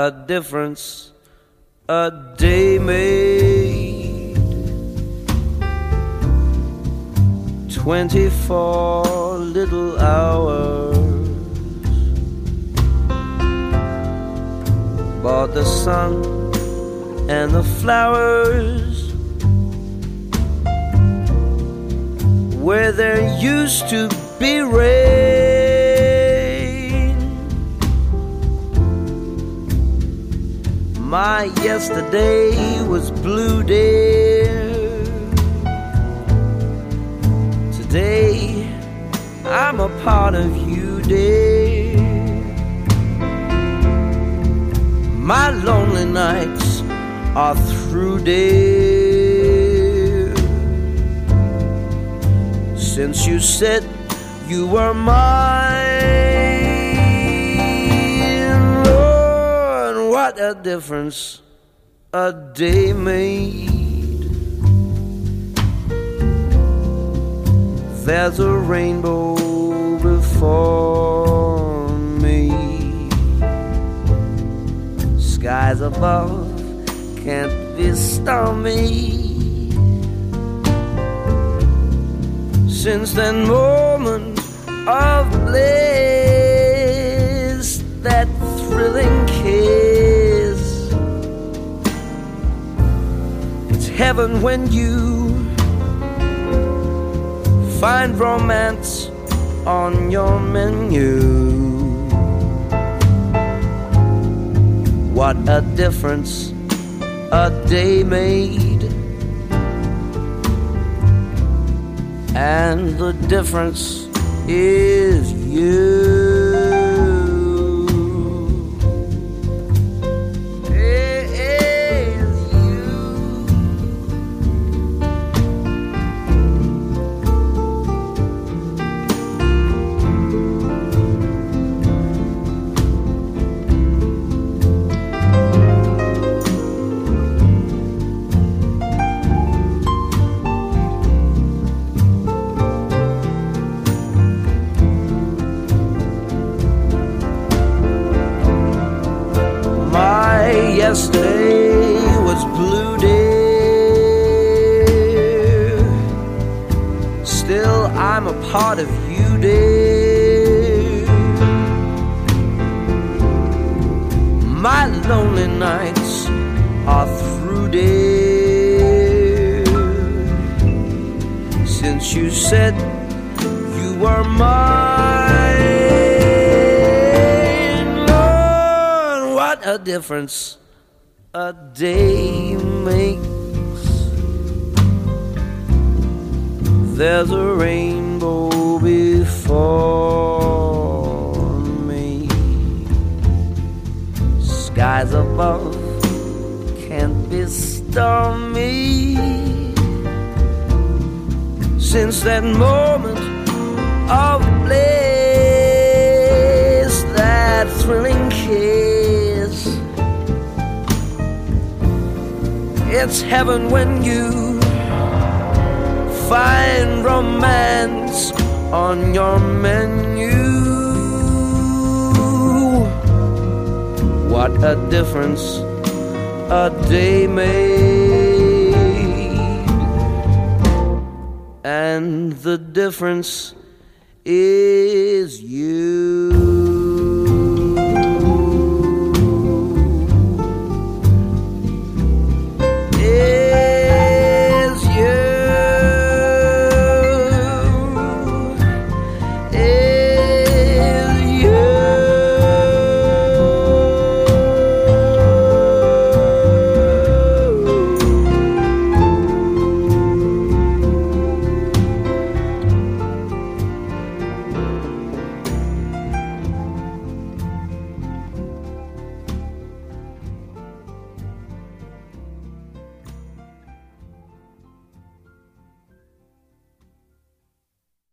a difference a day made. 24 little hours bought the sun and the flowers where there used to be rain. My yesterday was blue, dear. Today I'm a part of you, dear. My lonely nights are through, dear. Since you said you were mine, Lord, what a difference a day made. There's a rainbow before me. Skies above can't be stormy. Since that moment of bliss, that thrilling kiss, it's heaven when you find romance on your menu. What a difference a day made. And the difference is you. Yesterday was blue, dear. Still I'm a part of you, dear. My lonely nights are through, dear. Since you said you were mine, Lord, what a difference a day makes. There's a rainbow before me. Skies above can't be stormy. Since that moment of bliss, that thrilling kiss, it's heaven when you find romance on your menu. What a difference a day made. And the difference is you.